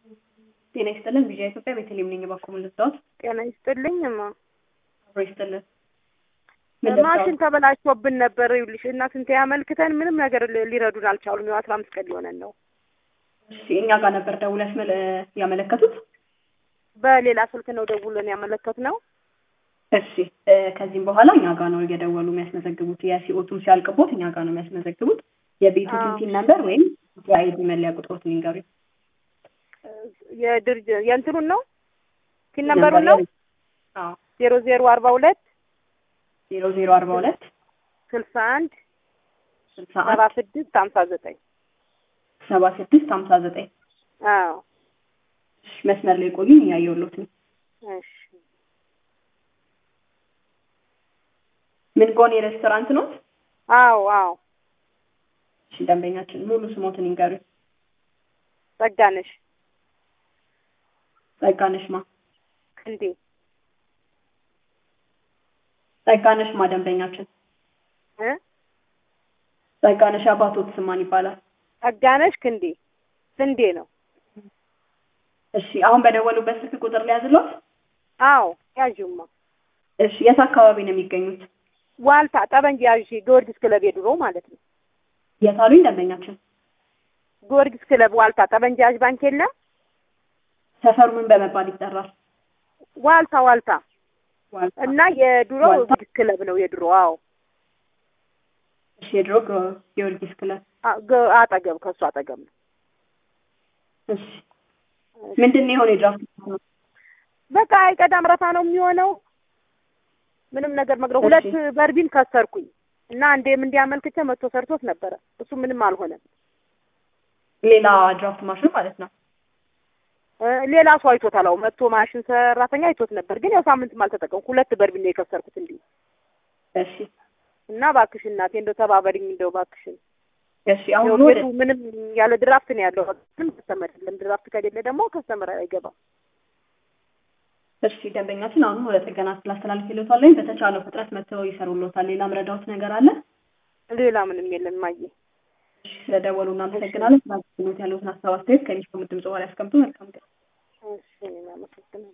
ጤና ይስጥልን ቪዥን ኢትዮጵያ ቤተልሔም ነኝ ባኮም ልስጣት ጤና ይስጥልኝማ አብሮ ይስጥልን ማሽን ተበላሽቶብን ነበር ይልሽ እና ስንት ያመልክተን ምንም ነገር ሊረዱን አልቻሉም። 15 ቀን ሊሆነን ነው። እሺ እኛ ጋር ነበር ደውለሽ ያመለከቱት? በሌላ ስልክ ነው ደውለን ያመለከትነው። እሺ ከዚህም በኋላ እኛ ጋር ነው እየደወሉ የሚያስመዘግቡት። የሲኦቱም ሲያልቅቦት እኛ ጋር ነው የሚያስመዘግቡት። የቤቱን ቲን ነበር ወይም የአይዲ መለያ ቁጥሮት ንገሩኝ። የድርጅ የእንትኑን ነው ቲን ነምበሩን ነው? አዎ 0042 0042 61 61 76 59 አዎ መስመር ላይ ቆዩኝ ያየውሉት ነው። እሺ ምን ጎን ሬስቶራንት ነው? አዎ አዎ እሺ ደንበኛችን ሙሉ ስሞትን ይንገሩኝ። ጸጋነሽ ማ ክንዴ ጸጋነሽ ማ ደንበኛችን ጸጋነሽ አባቶት ስማን ይባላል? ጸጋነሽ ክንዴ ነው። እሺ አሁን በደወሉበት ስልክ ቁጥር ላይ ያዝሎት? አዎ ያዥማ። እሺ የት አካባቢ ነው የሚገኙት? ዋልታ ጠበንጅ ያዥ ጊዮርጊስ ክለብ የድሮ ማለት ነው። የት አሉኝ ደንበኛችን? ጊዮርጊስ ክለብ ዋልታ ጠበንጅ ያዥ ባንክ የለም? ሰፈሩ ምን በመባል ይጠራል? ዋልታ እና የድሮ ጊዮርጊስ ክለብ ነው የድሮ። አዎ እሺ የድሮ ጊዮርጊስ ክለብ አጠገብ ከሱ አጠገብ ነው። እሺ ምንድነው የሆነ ድራፍት ነው? በቃ አይቀዳም ረታ ነው የሚሆነው። ምንም ነገር መግረው ሁለት በርቢን ከሰርኩኝ እና አንዴም እንዲያመልክቼ መጥቶ ሰርቶት ነበረ። እሱ ምንም አልሆነም። ሌላ ድራፍት ማሽን ማለት ነው። ሌላ ሰው አይቶታል። መጥቶ ማሽን ሰራተኛ አይቶት ነበር። ግን ያው ሳምንትም አልተጠቀምኩ። ሁለት በርቢን ነው የከሰርኩት እንዴ። እሺ እና ባክሽ እናቴ እንደው ተባበሪኝ እንደው ባክሽን። እሺ አሁን ወደ ምንም ያለ ድራፍት ነው ያለው። ግን ከስተመር የለም። ድራፍት ከሌለ ደግሞ ከስተመር አይገባም። እሺ ደንበኛችን አሁን ወደ ጥገና ስላስተላልፍልዎታል። በተቻለው ፍጥነት መጥተው ይሰሩልዎታል። ሌላ ምረዳዎት ነገር አለ? ሌላ ምንም የለም ማየ። እሺ ስለደወሉ እናመሰግናለን። ስለዚህ ያለዎትን ሀሳብ አስተያየት ከሚሰሙት ድምጽ በኋላ ያስቀምጡ። መልካም ቀን። እሺ እናመሰግናለን።